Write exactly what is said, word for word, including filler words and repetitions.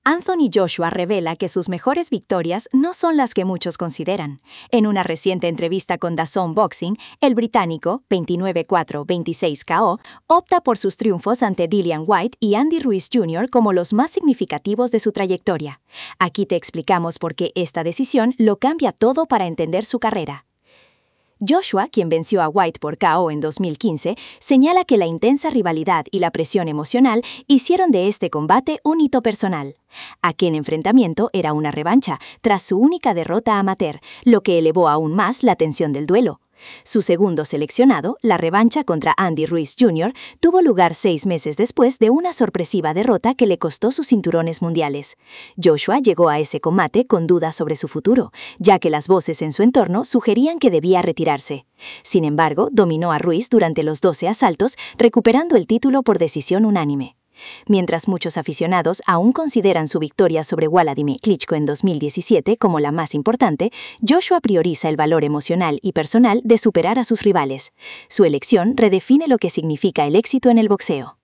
Anthony Joshua revela que sus mejores victorias no son las que muchos consideran. En una reciente entrevista con DAZN Boxing, el británico, veintinueve cuatro veintiséis K O, opta por sus triunfos ante Dillian Whyte y Andy Ruiz junior como los más significativos de su trayectoria. Aquí te explicamos por qué esta decisión lo cambia todo para entender su carrera. Joshua, quien venció a Whyte por K O en dos mil quince, señala que la intensa rivalidad y la presión emocional hicieron de este combate un hito personal. Aquel enfrentamiento era una revancha, tras su única derrota amateur, lo que elevó aún más la tensión del duelo. Su segundo seleccionado, la revancha contra Andy Ruiz junior, tuvo lugar seis meses después de una sorpresiva derrota que le costó sus cinturones mundiales. Joshua llegó a ese combate con dudas sobre su futuro, ya que las voces en su entorno sugerían que debía retirarse. Sin embargo, dominó a Ruiz durante los doce asaltos, recuperando el título por decisión unánime. Mientras muchos aficionados aún consideran su victoria sobre Wladimir Klitschko en dos mil diecisiete como la más importante, Joshua prioriza el valor emocional y personal de superar a sus rivales. Su elección redefine lo que significa el éxito en el boxeo.